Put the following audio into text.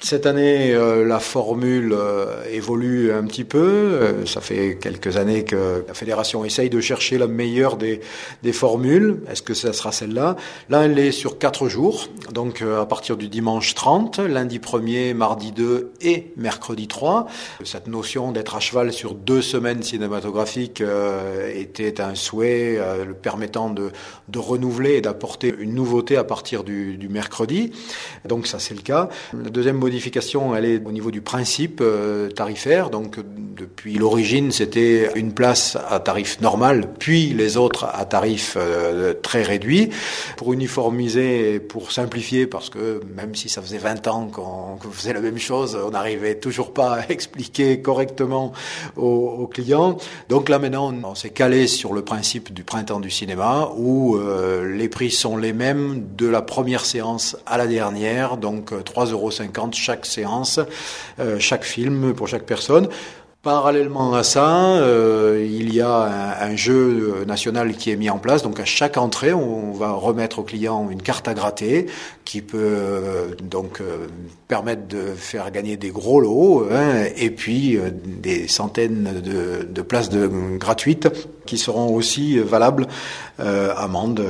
Cette année, la formule évolue un petit peu. Ça fait quelques années que la fédération essaye de chercher la meilleure des formules. Est-ce que ça sera celle-là? Là, elle est sur 4 jours. Donc, à partir du dimanche 30, lundi 1er, mardi 2 et mercredi 3. Cette notion d'être à cheval sur 2 semaines cinématographiques était un souhait le permettant de renouveler et d'apporter une nouveauté à partir du mercredi. Donc, ça, c'est le cas. La deuxième modification, elle est au niveau du principe tarifaire. Donc, depuis l'origine, c'était une place à tarif normal, puis les autres à tarif très réduit. Pour uniformiser et pour simplifier, parce que même si ça faisait 20 ans qu'on faisait la même chose, on n'arrivait toujours pas à expliquer correctement aux clients. Donc là, maintenant, on s'est calé sur le principe du printemps du cinéma, où les prix sont les mêmes de la première séance à la dernière, donc 3,50 € chaque séance, chaque film pour chaque personne. Parallèlement à ça, il y a un jeu national qui est mis en place. Donc à chaque entrée, on va remettre au client une carte à gratter qui peut permettre de faire gagner des gros lots, et puis des centaines de places gratuites qui seront aussi valables amendes.